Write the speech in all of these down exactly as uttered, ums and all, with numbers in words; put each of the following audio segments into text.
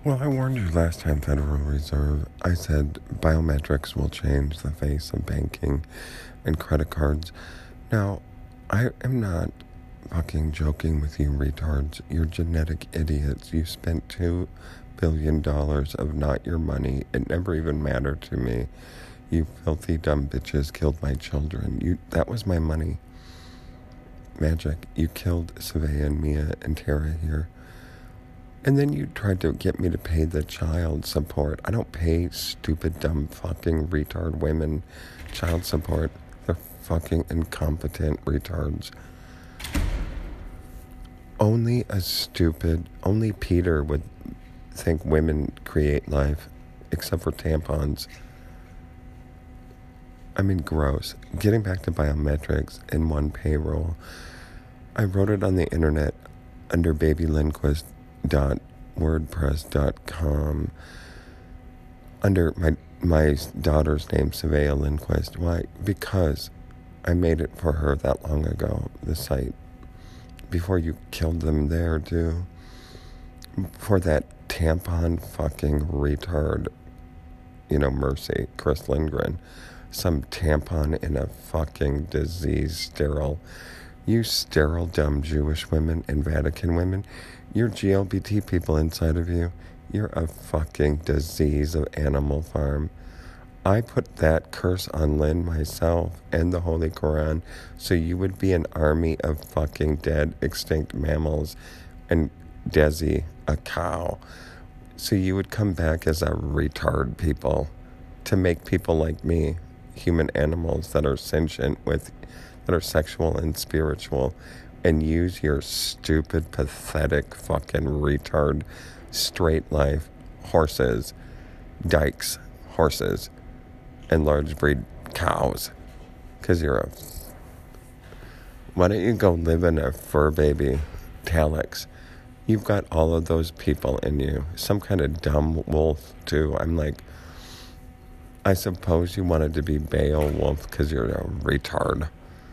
Well, I warned you last time, Federal Reserve. I said biometrics will change the face of banking and credit cards. Now, I am not fucking joking with you retards. You're genetic idiots. You spent two billion dollars of not your money. It never even mattered to me. You filthy dumb bitches killed my children. You that was my money. Magic. You killed Savea and Mia and Tara here. And then you tried to get me to pay the child support. I don't pay stupid, dumb, fucking retard women child support. They're fucking incompetent retards. Only a stupid, only Peter would think women create life, except for tampons. I mean, gross. Getting back to biometrics in one payroll, I wrote it on the internet under Baby Lindquist dot wordpress dot com under my my daughter's name, Savea Lindquist. Why? Because I made it for her that long ago, the site, before you killed them there too, for that tampon fucking retard, you know, Mercy, Chris Lindgren, some tampon in a fucking disease sterile. You sterile, dumb Jewish women and Vatican women, you're G L B T people inside of you. You're a fucking disease of Animal Farm. I put that curse on Lynn myself and the Holy Quran so you would be an army of fucking dead, extinct mammals and Desi, a cow. So you would come back as a retard people to make people like me, human animals that are sentient with that are sexual and spiritual, and use your stupid, pathetic, fucking retard, straight life horses, dykes, horses, and large breed cows. Because you're a... Why don't you go live in a fur baby talix? You've got all of those people in you. Some kind of dumb wolf, too. I'm like, I suppose you wanted to be Beowulf because you're a retard.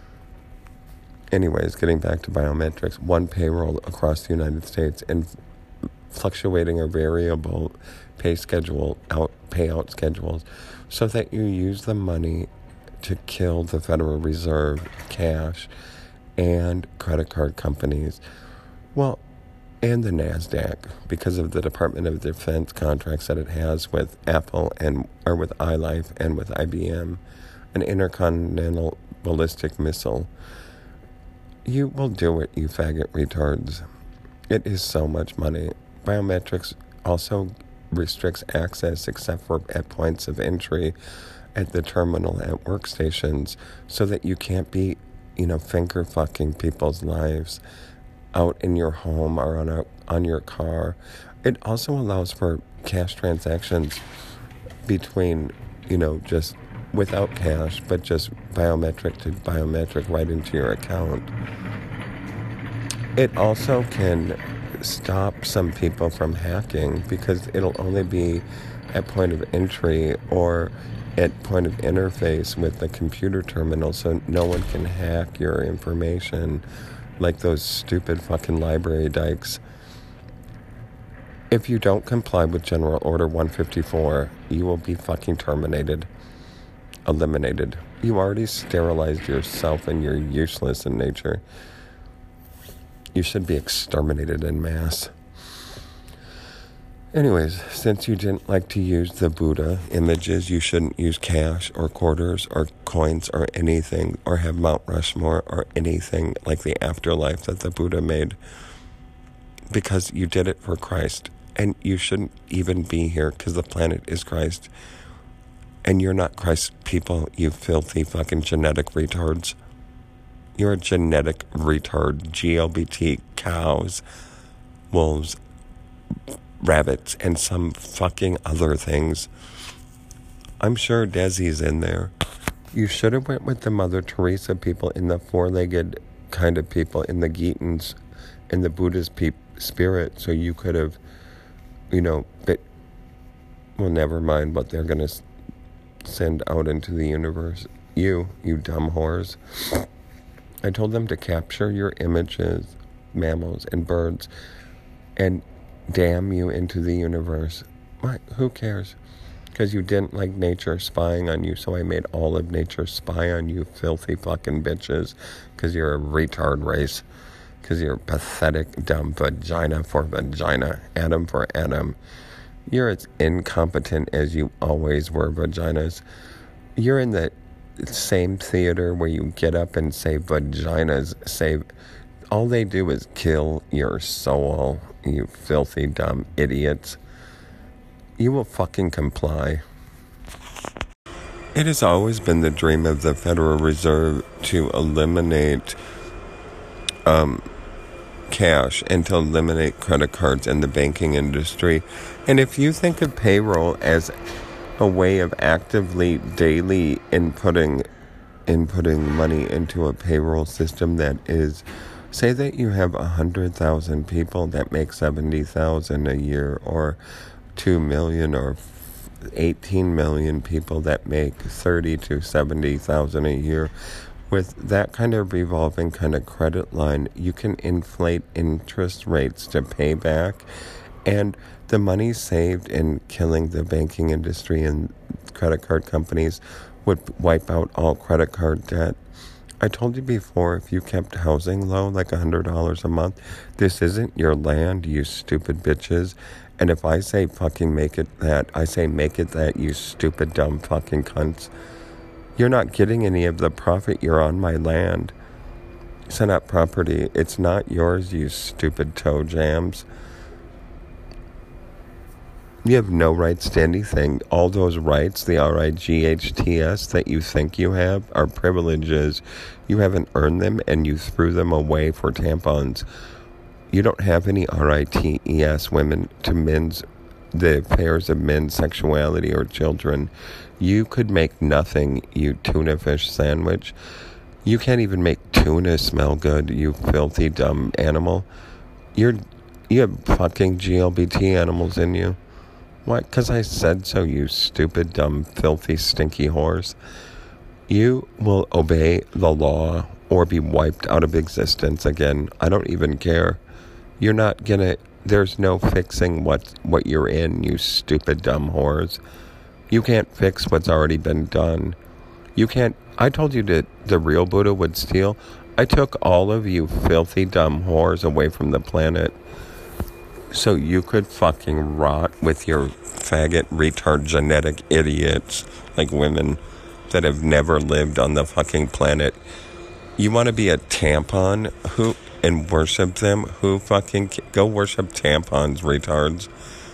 Anyways, getting back to biometrics, one payroll across the United States and fluctuating or variable pay schedule, out payout schedules, so that you use the money to kill the Federal Reserve, cash, and credit card companies. Well, and the NASDAQ, because of the Department of Defense contracts that it has with Apple and or with iLife and with I B M, an intercontinental ballistic missile. You will do it, you faggot retards. It is so much money. Biometrics also restricts access except for at points of entry at the terminal at workstations so that you can't be, you know, finger fucking people's lives out in your home or on a on your car. It also allows for cash transactions between, you know, just without cash, but just biometric to biometric right into your account. It also can stop some people from hacking because it'll only be at point of entry or at point of interface with the computer terminal, so no one can hack your information like those stupid fucking library dykes. If you don't comply with General Order one fifty-four, you will be fucking terminated. Eliminated. You already sterilized yourself and you're useless in nature. You should be exterminated en masse. Anyways, since you didn't like to use the Buddha images, you shouldn't use cash or quarters or coins or anything, or have Mount Rushmore or anything like the afterlife that the Buddha made, because you did it for Christ. And you shouldn't even be here because the planet is Christ. And you're not Christ's people, you filthy fucking genetic retards. You're a genetic retard. G L B T, cows, wolves, rabbits, and some fucking other things. I'm sure Desi's in there. You should have went with the Mother Teresa people in the four-legged kind of people, in the Gitans, in the Buddhist pe- spirit, so you could have, you know, bit, well, never mind what they're going to send out into the universe. You, you dumb whores. I told them to capture your images, mammals and birds, and damn you into the universe. What? Who cares? Because you didn't like nature spying on you, so I made all of nature spy on you, filthy fucking bitches. Because you're a retard race. Because you're pathetic, dumb vagina for vagina, atom for atom. You're as incompetent as you always were, vaginas. You're in the same theater where you get up and say vaginas, say, all they do is kill your soul, you filthy, dumb idiots. You will fucking comply. It has always been the dream of the Federal Reserve to eliminate um, cash and to eliminate credit cards in the banking industry. And if you think of payroll as a way of actively, daily inputting, inputting money into a payroll system that is, say that you have one hundred thousand people that make seventy thousand a year, or two million or eighteen million people that make thirty to seventy thousand a year. With that kind of revolving kind of credit line, you can inflate interest rates to pay back, and the money saved in killing the banking industry and credit card companies would wipe out all credit card debt. I told you before, if you kept housing low, like one hundred dollars a month, this isn't your land, you stupid bitches. And if I say fucking make it that, I say make it that, you stupid, dumb fucking cunts. You're not getting any of the profit. You're on my land. It's not property. It's not yours, you stupid toe jams. You have no rights to anything. All those rights, the R I G H T S, that you think you have, are privileges. You haven't earned them, and you threw them away for tampons. You don't have any R I T E S, women to men's, the affairs of men's sexuality or children. You could make nothing, you tuna fish sandwich. You can't even make tuna smell good, you filthy dumb animal. You're, you have fucking G L B T animals in you. Why? Because I said so, you stupid, dumb, filthy, stinky horse. You will obey the law or be wiped out of existence again. I don't even care. You're not gonna, there's no fixing what, what you're in, you stupid, dumb whores. You can't fix what's already been done. You can't, I told you that the real Buddha would steal. I took all of you filthy, dumb whores away from the planet so you could fucking rot with your faggot, retard, genetic idiots like women that have never lived on the fucking planet. You want to be a tampon who and worship them? Who fucking go worship tampons, retards?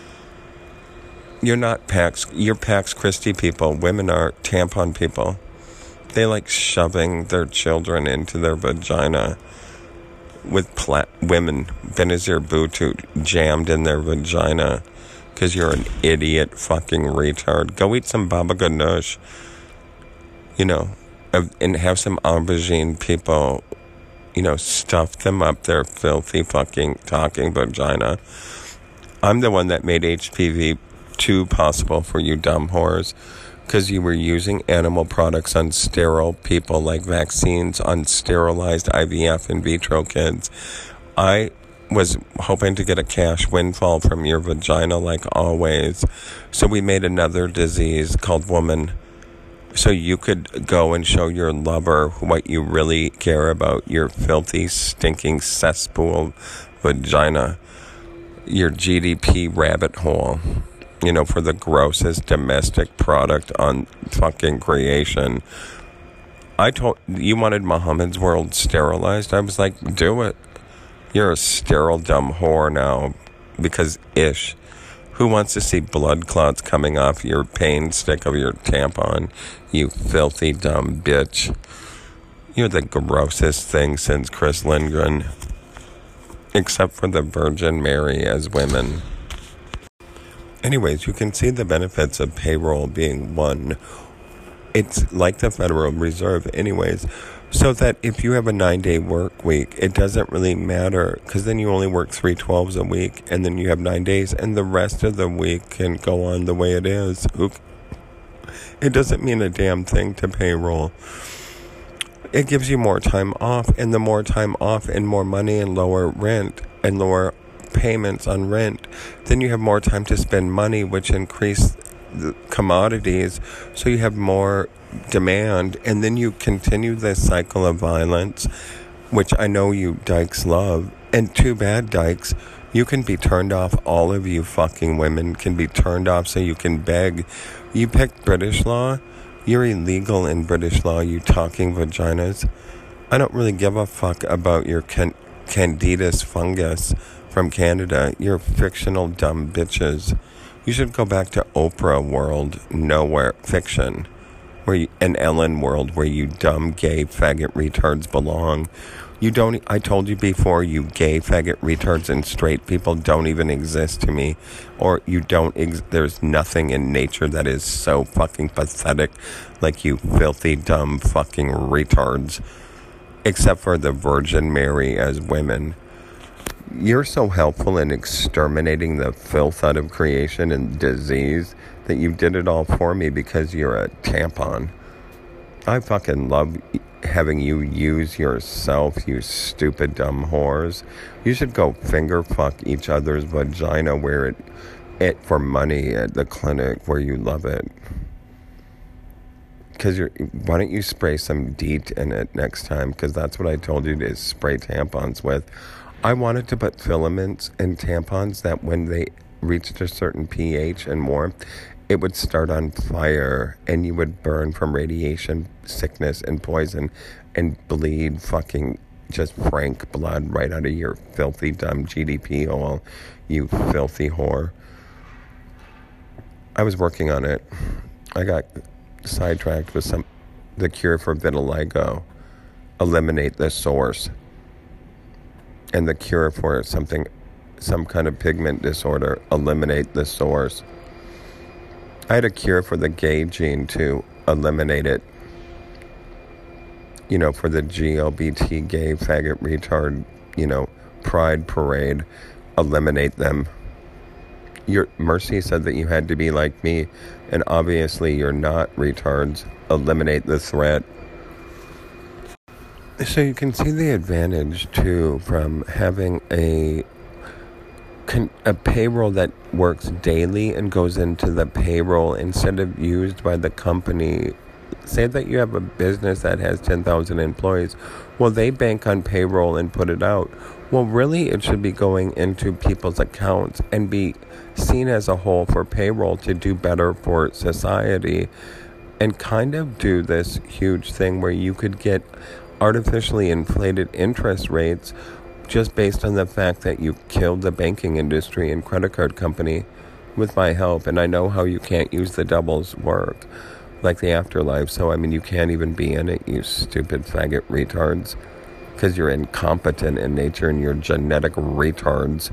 You're not Pax. You're Pax Christi people. Women are tampon people. They like shoving their children into their vagina with pla- women, Benazir Bhutto, jammed in their vagina because you're an idiot fucking retard. Go eat some baba ganoush, you know, and have some aubergine people, you know, stuff them up their filthy fucking talking vagina. I'm the one that made H P V two possible for you dumb whores, because you were using animal products on sterile people, like vaccines on sterilized I V F in vitro kids. I was hoping to get a cash windfall from your vagina like always. So we made another disease called woman, so you could go and show your lover what you really care about, your filthy, stinking cesspool vagina, your G D P rabbit hole. You know, for the grossest domestic product on fucking creation. I told, you wanted Muhammad's world sterilized? I was like, do it. You're a sterile dumb whore now. Because ish. Who wants to see blood clots coming off your pain stick of your tampon? You filthy dumb bitch. You're the grossest thing since Chris Lindgren. Except for the Virgin Mary as women. Anyways, you can see the benefits of payroll being one. It's like the Federal Reserve anyways, so that if you have a nine-day work week, it doesn't really matter, because then you only work three twelves a week, and then you have nine days, and the rest of the week can go on the way it is. It doesn't mean a damn thing to payroll. It gives you more time off, and the more time off and more money and lower rent and lower payments on rent, then you have more time to spend money, which increase the commodities, so you have more demand, and then you continue this cycle of violence, which I know you dykes love. And too bad, dykes, you can be turned off. All of you fucking women can be turned off so you can beg. You picked British law. You're illegal in British law, you talking vaginas. I don't really give a fuck about your can- Candidus fungus from Canada. You're fictional dumb bitches. You should go back to Oprah world, nowhere fiction, where you, an Ellen world where you dumb gay faggot retards belong. You don't, I told you before, you gay faggot retards and straight people don't even exist to me. Or you don't, ex- there's nothing in nature that is so fucking pathetic like you filthy dumb fucking retards. Except for the Virgin Mary as women. You're so helpful in exterminating the filth out of creation and disease that you did it all for me because you're a tampon. I fucking love having you use yourself, you stupid dumb whores. You should go finger fuck each other's vagina, wear it, it for money at the clinic where you love it. Because you're, why don't you spray some DEET in it next time? Because that's what I told you to spray tampons with. I wanted to put filaments in tampons that when they reached a certain pH and warmth, it would start on fire and you would burn from radiation, sickness, and poison and bleed fucking just frank blood right out of your filthy dumb G D P hole, you filthy whore. I was working on it. I got sidetracked with some the cure for vitiligo. Eliminate the source. And the cure for something, some kind of pigment disorder, eliminate the source. I had a cure for the gay gene to eliminate it. You know, for the G L B T gay faggot retard, you know, pride parade, eliminate them. Your Mercy said that you had to be like me, and obviously you're not, retards. Eliminate the threat. So you can see the advantage, too, from having a a payroll that works daily and goes into the payroll instead of used by the company. Say that you have a business that has ten thousand employees. Well, they bank on payroll and put it out. Well, really, it should be going into people's accounts and be seen as a whole for payroll to do better for society and kind of do this huge thing where you could get artificially inflated interest rates just based on the fact that you killed the banking industry and credit card company with my help. And I know how you can't use the doubles work, like the afterlife. So, I mean, you can't even be in it, you stupid faggot retards, because you're incompetent in nature and you're genetic retards.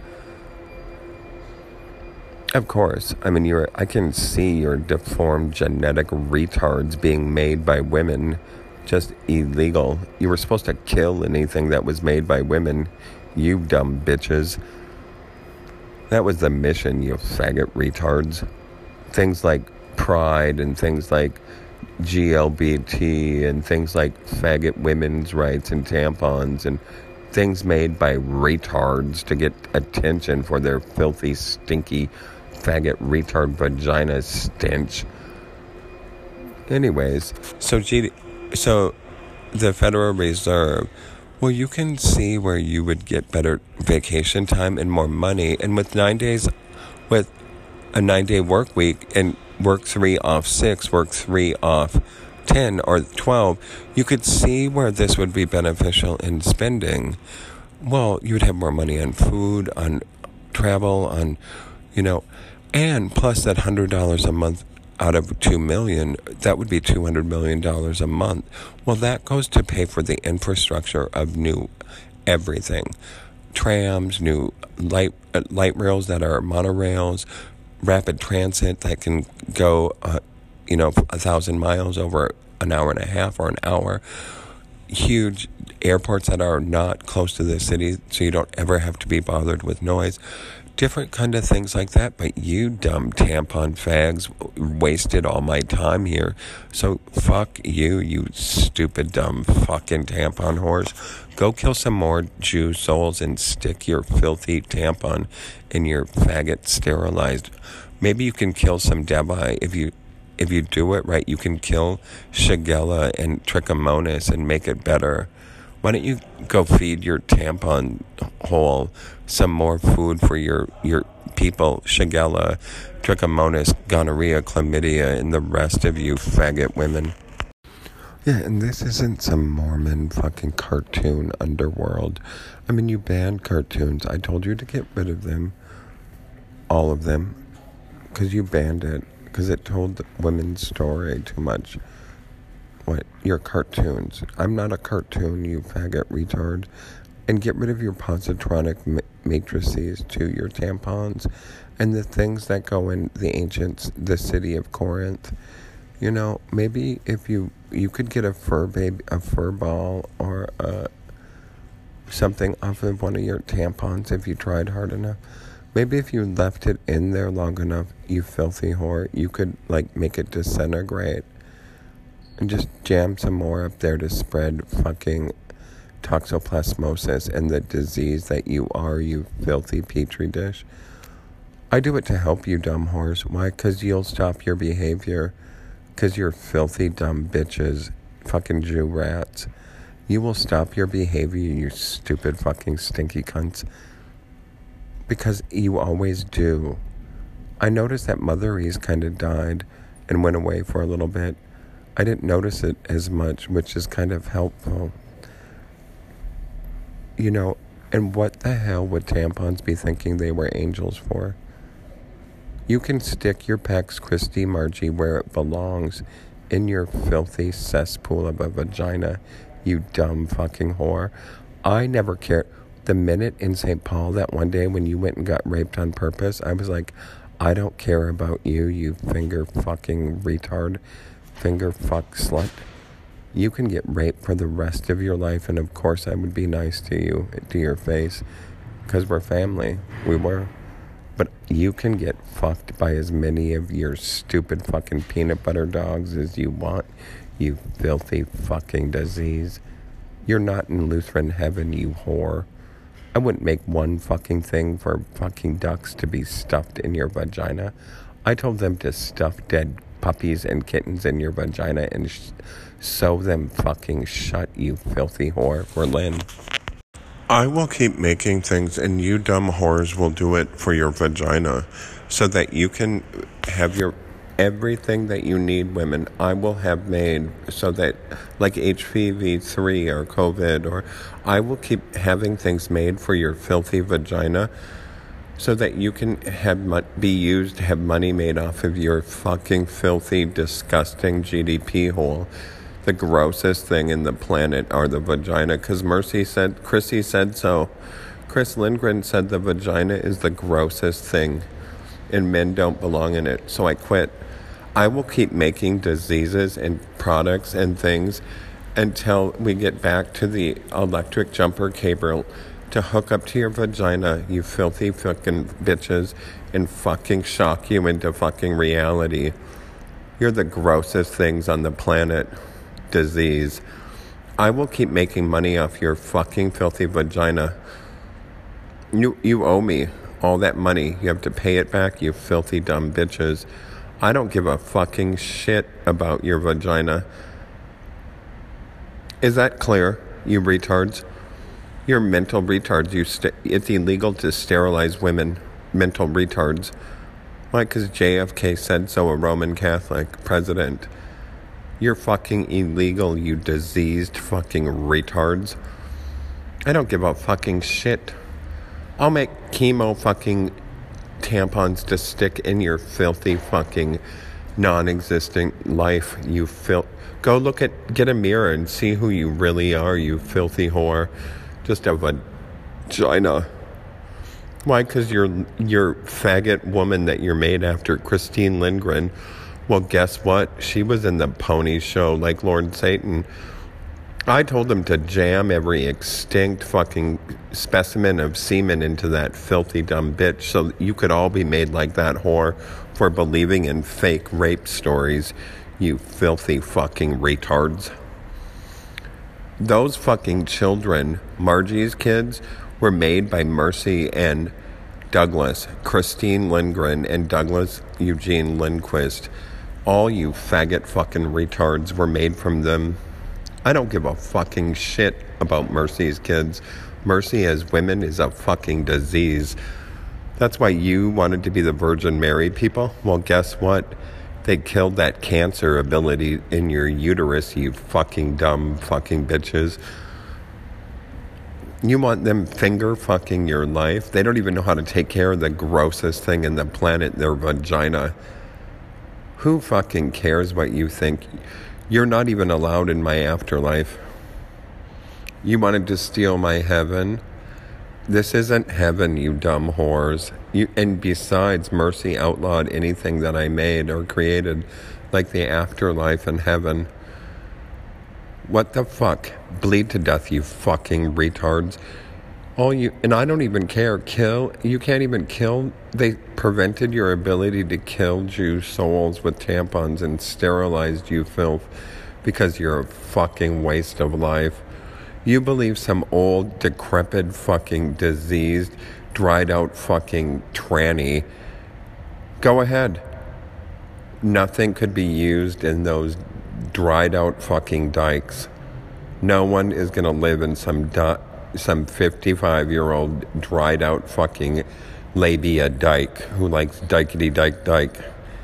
Of course. I mean, you're. I can see your deformed genetic retards being made by women. Just illegal. You were supposed to kill anything that was made by women, you dumb bitches. That was the mission, you faggot retards. Things like pride and things like G L B T and things like faggot women's rights and tampons and things made by retards to get attention for their filthy, stinky, faggot retard vagina stench. Anyways, so G- so the Federal Reserve, well, you can see where you would get better vacation time and more money. And with nine days, with a nine-day work week and work three off six, work three off ten or twelve, you could see where this would be beneficial in spending. Well, you would have more money on food, on travel, on, you know, and plus that one hundred dollars a month out of two million dollars, that would be two hundred million dollars a month. Well, that goes to pay for the infrastructure of new everything. Trams, new light uh, light rails that are monorails, rapid transit that can go, uh, you know, a thousand miles over an hour and a half or an hour. Huge airports that are not close to the city, so you don't ever have to be bothered with noise. Different kind of things like that. But you dumb tampon fags wasted all my time here. So fuck you, you stupid dumb fucking tampon whores. Go kill some more Jew souls and stick your filthy tampon in your faggot sterilized. Maybe you can kill some Debai. If you if you do it right, you can kill Shigella and Trichomonas and make it better. Why don't you go feed your tampon hole some more food for your, your people, Shigella, Trichomonas, gonorrhea, chlamydia, and the rest of you faggot women. Yeah, and this isn't some Mormon fucking cartoon underworld. I mean, you banned cartoons. I told you to get rid of them. All of them. Because you banned it. Because it told the women's story too much. What? Your cartoons. I'm not a cartoon, you faggot retard. And get rid of your positronic ma- matrices to your tampons. And the things that go in the ancient, the city of Corinth. You know, maybe if you, you could get a fur baby, a fur ball, or uh, something off of one of your tampons if you tried hard enough. Maybe if you left it in there long enough, you filthy whore, you could, like, make it disintegrate. And just jam some more up there to spread fucking toxoplasmosis and the disease that you are, you filthy petri dish. I do it to help you, dumb whores. Why? Because you'll stop your behavior. Because you're filthy, dumb bitches, fucking Jew rats. You will stop your behavior, you stupid fucking stinky cunts. Because you always do. I noticed that Mother Ease kind of died and went away for a little bit. I didn't notice it as much, which is kind of helpful. You know, and what the hell would tampons be thinking they were angels for? You can stick your Pax Christi Margie where it belongs, in your filthy cesspool of a vagina, you dumb fucking whore. I never cared. The minute in Saint Paul that one day when you went and got raped on purpose, I was like, I don't care about you, you finger fucking retard, finger fuck slut. You can get raped for the rest of your life, and of course I would be nice to you, to your face, because we're family. We were. But you can get fucked by as many of your stupid fucking peanut butter dogs as you want, you filthy fucking disease. You're not in Lutheran heaven, you whore. I wouldn't make one fucking thing for fucking ducks to be stuffed in your vagina. I told them to stuff dead puppies and kittens in your vagina and sh- sew them fucking shut, you filthy whore, for Lynn. I will keep making things, and you dumb whores will do it for your vagina, so that you can have your everything that you need, women. I will have made so that, like H P V three or COVID, or I will keep having things made for your filthy vagina, so that you can have mo- be used to have money made off of your fucking filthy, disgusting G D P hole. The grossest thing in the planet are the vagina, because Mercy said, Chrissy said so. Chris Lindgren said the vagina is the grossest thing, and men don't belong in it, so I quit. I will keep making diseases and products and things until we get back to the electric jumper cable to hook up to your vagina, you filthy fucking bitches, and fucking shock you into fucking reality. You're the grossest things on the planet. Disease. I will keep making money off your fucking filthy vagina. You you owe me all that money. You have to pay it back, you filthy dumb bitches. I don't give a fucking shit about your vagina. Is that clear, you retards? You're mental retards. You st- it's illegal to sterilize women. Mental retards. Why? Because J F K said so, a Roman Catholic president. You're fucking illegal, you diseased fucking retards. I don't give a fucking shit. I'll make chemo fucking tampons to stick in your filthy fucking non-existent life, you fil- Go look at, get a mirror and see who you really are, you filthy whore. Just a vagina. Why? Because you're, you're faggot woman that you're made after, Christine Lindgren. Well, guess what? She was in the pony show like Lord Satan. I told them to jam every extinct fucking specimen of semen into that filthy dumb bitch so you could all be made like that whore for believing in fake rape stories, you filthy fucking retards. Those fucking children, Margie's kids, were made by Mercy and Douglas, Christine Lindgren, and Douglas Eugene Lindquist. All you faggot fucking retards were made from them. I don't give a fucking shit about Mercy's kids. Mercy as women is a fucking disease. That's why you wanted to be the Virgin Mary people. Well, guess what? They killed that cancer ability in your uterus, you fucking dumb fucking bitches. You want them finger fucking your life? They don't even know how to take care of the grossest thing in the planet, their vagina. Who fucking cares what you think? You're not even allowed in my afterlife. You wanted to steal my heaven? This isn't heaven, you dumb whores. You, and besides, Mercy outlawed anything that I made or created, like the afterlife and heaven. What the fuck? Bleed to death, you fucking retards. All you, and I don't even care. Kill, you can't even kill. They prevented your ability to kill Jew souls with tampons and sterilized you filth because you're a fucking waste of life. You believe some old, decrepit, fucking diseased, dried out fucking tranny. Go ahead. Nothing could be used in those dried out fucking dykes. No one is gonna live in some di- some fifty-five year old dried out fucking labia dyke who likes dykety dyke dyke.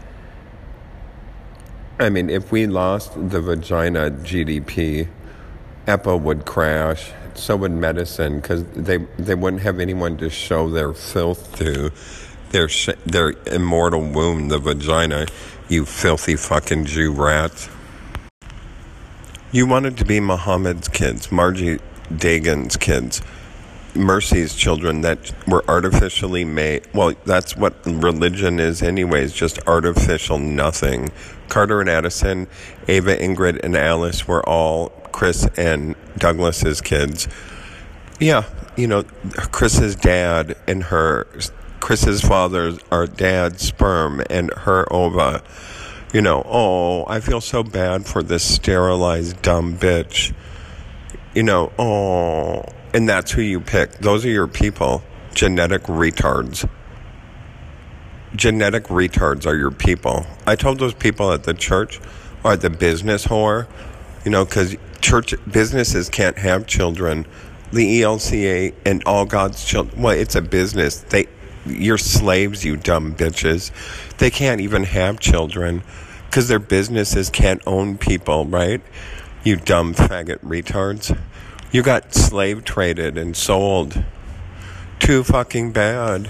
I mean, if we lost the vagina G D P, EPA would crash, so would medicine, because they, they wouldn't have anyone to show their filth to, their sh- their immortal womb, the vagina, you filthy fucking Jew rats. You wanted to be Muhammad's kids, Margie Dagan's kids, Mercy's children that were artificially made. Well, that's what religion is anyways, just artificial nothing. Carter and Addison, Ava, Ingrid, and Alice were all Chris and Douglas's kids. Yeah, you know, Chris's dad and her, Chris's father are dad's sperm and her ova. You know, oh, I feel so bad for this sterilized dumb bitch. You know, oh, and that's who you pick. Those are your people. Genetic retards. Genetic retards are your people. I told those people at the church, or at the business whore, you know, because church businesses can't have children. The E L C A and all God's children, well, it's a business. They, you're slaves, you dumb bitches. They can't even have children because their businesses can't own people, right? You dumb faggot retards. You got slave traded and sold. Too fucking bad.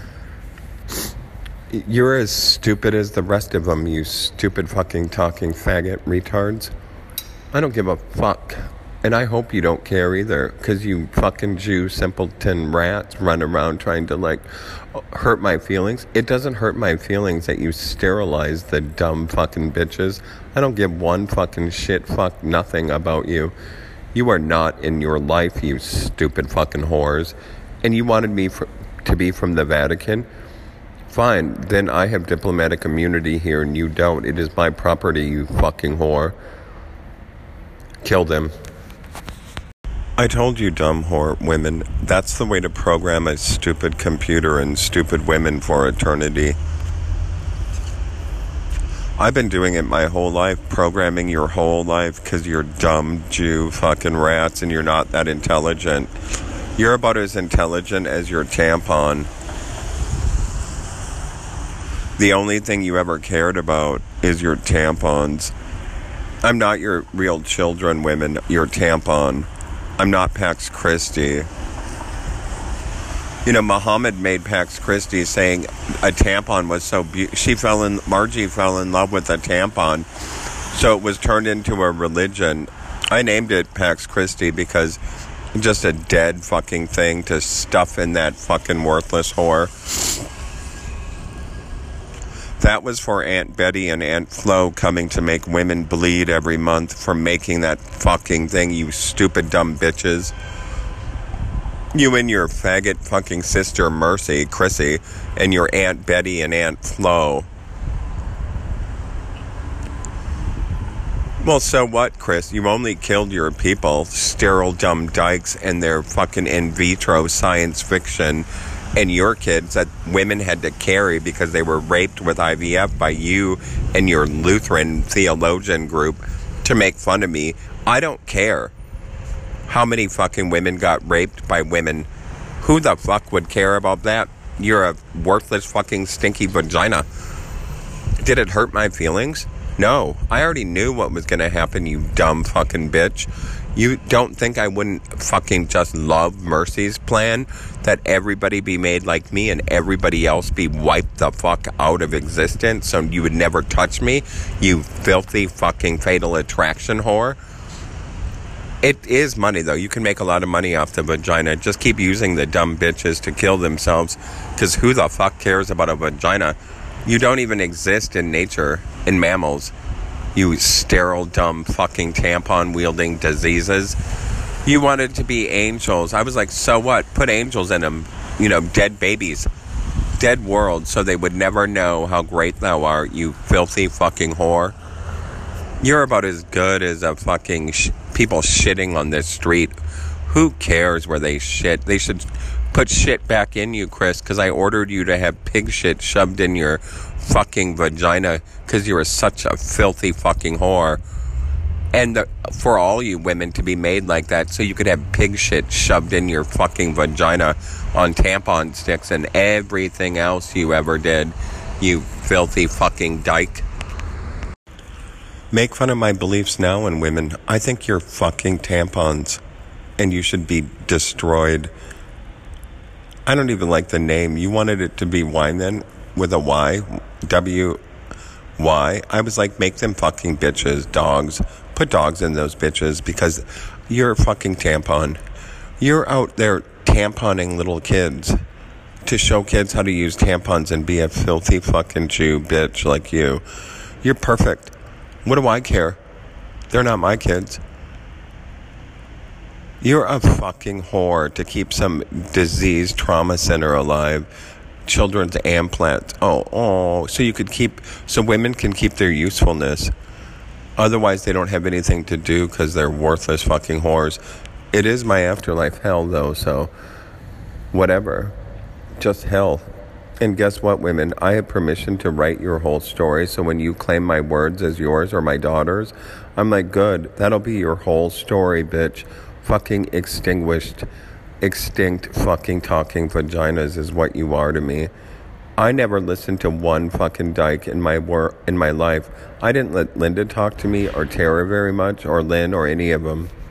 You're as stupid as the rest of them, you stupid fucking talking faggot retards. I don't give a fuck. And I hope you don't care either, because you fucking Jew simpleton rats run around trying to, like, hurt my feelings. It doesn't hurt my feelings that you sterilize the dumb fucking bitches. I don't give one fucking shit fuck nothing about you. You are not in your life, you stupid fucking whores. And you wanted me for, to be from the Vatican? Fine, then I have diplomatic immunity here and you don't. It is my property, you fucking whore. Kill them. I told you, dumb whore women, that's the way to program a stupid computer and stupid women for eternity. I've been doing it my whole life, programming your whole life, because you're dumb Jew fucking rats and you're not that intelligent. You're about as intelligent as your tampon. The only thing you ever cared about is your tampons. I'm not your real children, women, your tampon. I'm not Pax Christi. You know, Muhammad made Pax Christi saying a tampon was so beautiful. She fell in, Margie fell in love with a tampon. So it was turned into a religion. I named it Pax Christi because just a dead fucking thing to stuff in that fucking worthless whore. That was for Aunt Betty and Aunt Flo coming to make women bleed every month for making that fucking thing, you stupid dumb bitches. You and your faggot fucking sister Mercy, Chrissy, and your Aunt Betty and Aunt Flo. Well, so what, Chris? You only killed your people, sterile dumb dykes, and their fucking in vitro science fiction, and your kids that women had to carry because they were raped with I V F by you and your Lutheran theologian group to make fun of me. I don't care how many fucking women got raped by women. Who the fuck would care about that? You're a worthless fucking stinky vagina. Did it hurt my feelings? No, I already knew what was going to happen, you dumb fucking bitch. You don't think I wouldn't fucking just love Mercy's plan? That everybody be made like me and everybody else be wiped the fuck out of existence so you would never touch me, you filthy fucking fatal attraction whore? It is money, though. You can make a lot of money off the vagina. Just keep using the dumb bitches to kill themselves, because who the fuck cares about a vagina? You don't even exist in nature, in mammals. You sterile, dumb, fucking tampon-wielding diseases. You wanted to be angels. I was like, so what? Put angels in them. You know, dead babies. Dead world, so they would never know how great thou art, you filthy fucking whore. You're about as good as a fucking sh- people shitting on this street. Who cares where they shit? They should put shit back in you, Chris, because I ordered you to have pig shit shoved in your fucking vagina because you're such a filthy fucking whore. And the, for all you women to be made like that so you could have pig shit shoved in your fucking vagina on tampon sticks and everything else you ever did, you filthy fucking dyke. Make fun of my beliefs now, and women, I think you're fucking tampons and you should be destroyed. I don't even like the name. You wanted it to be wine then, with a Y, W Y. I was like, make them fucking bitches, dogs. Put dogs in those bitches, because you're a fucking tampon. You're out there tamponing little kids to show kids how to use tampons and be a filthy fucking Jew bitch like you. You're perfect. What do I care? They're not my kids. You're a fucking whore to keep some disease trauma center alive. Children's implants. Oh, oh. So you could keep, so women can keep their usefulness. Otherwise, they don't have anything to do because they're worthless fucking whores. It is my afterlife hell, though, so whatever. Just hell. And guess what, women? I have permission to write your whole story, so when you claim my words as yours or my daughter's, I'm like, good, that'll be your whole story, bitch. Fucking extinguished, extinct fucking talking vaginas is what you are to me. I never listened to one fucking dyke in my wor- in my life. I didn't let Linda talk to me or Tara very much or Lynn or any of them.